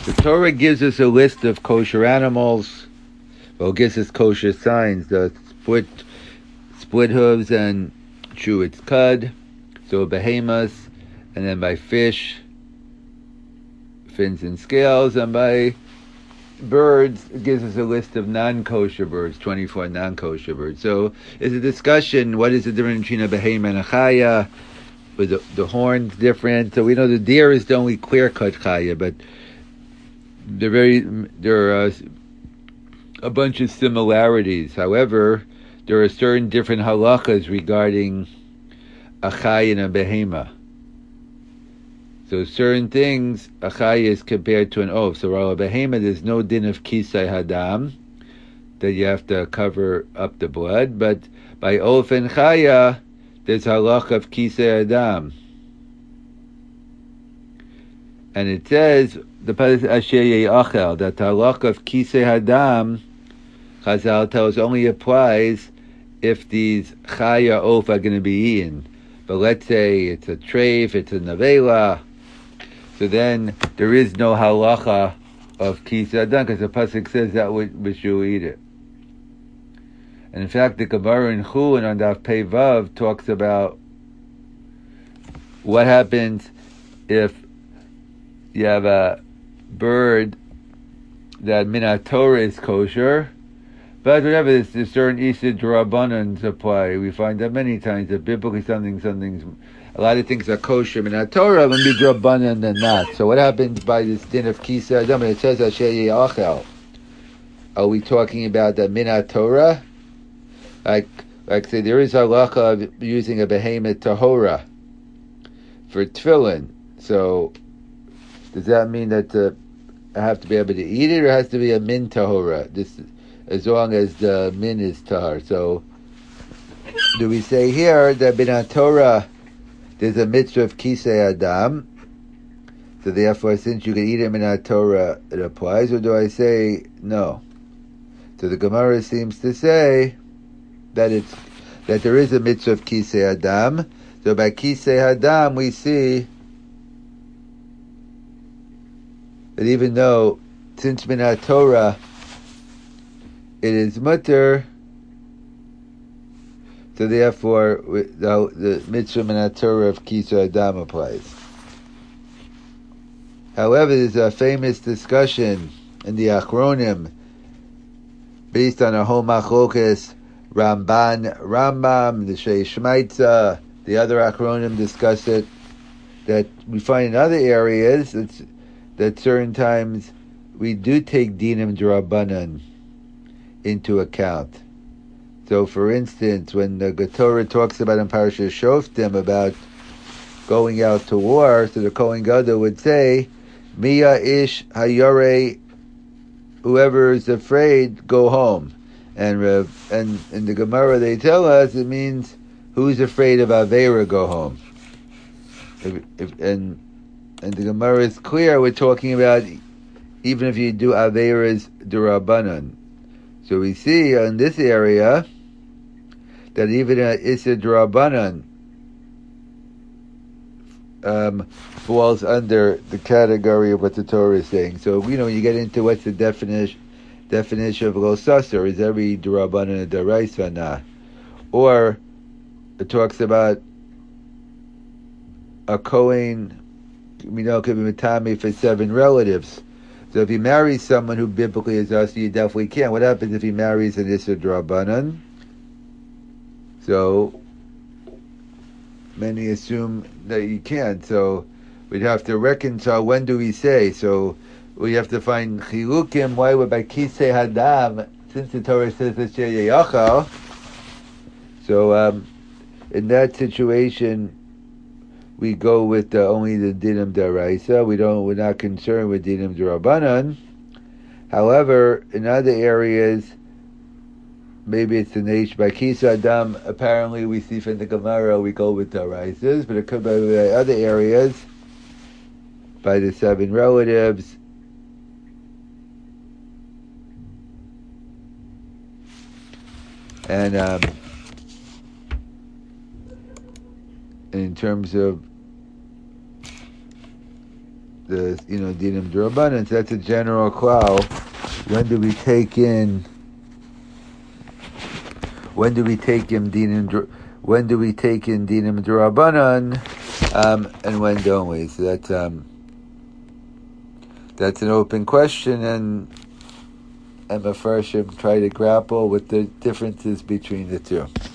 The Torah gives us a list of kosher animals. Well, it gives us kosher signs, the split hooves and chewitz cud, so behemoths, and then by fish, fins and scales, and by birds, it gives us a list of non-kosher birds, 24 non-kosher birds. So it's a discussion, what is the difference between a behemoth and a chaya, with the horns different. So we know the deer is the only clear-cut chaya, but there are a bunch of similarities. However, there are certain different halachas regarding a chai and a behema. So certain things, a chai is compared to an oaf. So while a behema, there's no din of kisai hadam, that you have to cover up the blood. But by oaf and chaya, there's halacha of kisai hadam. And it says, the pasuk asher ye'achel, that the halacha of kisei hadam, Chazal tells only applies if these chaya oaf are going to be eaten. But let's say it's a treif, it's a nevela, so then there is no halacha of kisei hadam, because the pasuk says that which you eat it. And in fact, the Gemara in Chulin on Daf Pei Vav talks about what happens if you have a bird that minat Torah is kosher, but whatever, there's certain Isid Rabbanan apply. We find that many times that biblically something's a lot of things are kosher minat Torah, and be Rabbanan than not. So what happens by this din of kisei hadam? It says Asher Ye'achel. Are we talking about the minat Torah? Like say, there is halacha of using a behemoth tahora for tefillin. So does that mean that I have to be able to eat it, or has to be a min tahora? This, as long as the min is tahar. So do we say here that binat Torah there's a mitzvah of kisei hadam? So therefore, since you can eat it binat Torah, it applies, or do I say no? So the Gemara seems to say that there is a mitzvah of kisei hadam. So by kisei hadam we see that even though, since minat Torah, it is mutter, so therefore the mitzvah minat Torah of kisei hadam applies. However, there's a famous discussion in the Achronim based on a whole machlokas, Rambam, the Shei Shmaitza, the other Achronim discuss it, that we find in other areas that certain times we do take dinim d'Rabbanan into account. So, for instance, when the Torah talks about in Parashat Shoftim about going out to war, so the Kohen Gadol would say, Miya ish hayore, whoever is afraid, go home. And in the Gemara they tell us it means who's afraid of Aveira, go home. And the Gemara is clear, we're talking about even if you do Aveiras d'Rabbanan. So we see in this area that even Issa d'Rabbanan falls under the category of what the Torah is saying. So, when you get into what's the definition of Lo Sasser, is every d'Rabbanan a d'Oraisa or not? Or it talks about a Kohen, could be Matami for 7 relatives. So if he marries someone who biblically is us, you definitely can. What happens if he marries an Issa d'Rabbanan? So many assume that you can't. So we'd have to reconcile, when do we say? So we have to find chilukim, why we're by kisei hadam, since the Torah says it's yachal. So in that situation, we go with only the dinim d'Oraisa. We're not concerned with dinim d'Rabbanan. However, in other areas, maybe it's the nation by kisei hadam. Apparently, we see from the Gemara we go with d'Oraisas, but it could be by other areas, by the 7 relatives. And in terms of the dinim d'Rabbanan. So that's a general klal. When do we take in dinim d'Rabbanan, and when don't we? So that's an open question, and Mefarshim try to grapple with the differences between the two.